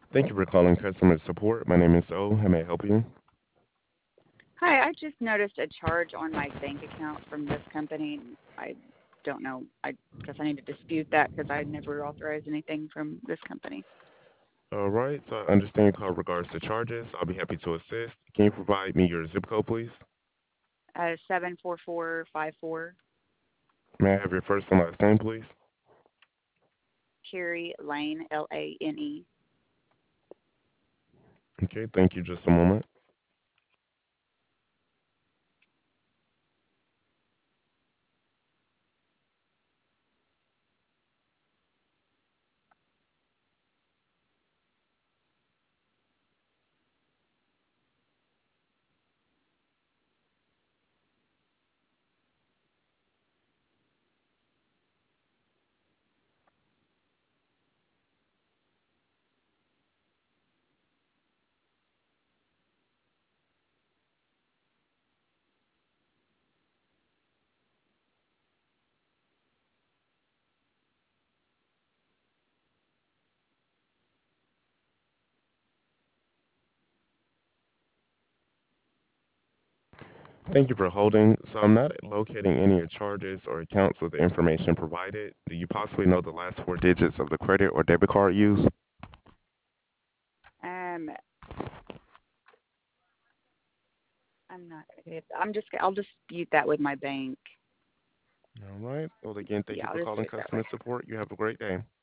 Thank you for calling customer support. My name is O. How may I help you? Hi, I just noticed a charge on my bank account from this company. I don't know. I guess I need to dispute that because I never authorized anything from this company. All right, so I understand your call regards to charges. I'll be happy to assist. Can you provide me your zip code, please? 74454 May I have your first and last name, please? Cherry Lane, Lane. Okay, thank you. Just a moment. Thank you for holding. So I'm not locating any of your charges or accounts with the information provided. Do you possibly know the last four digits of the credit or debit card used? Um, I'm not gonna get. I'll dispute that with my bank. All right. Well, again, thank Yeah, you I'll for just calling do it that way. customer support. You have a great day.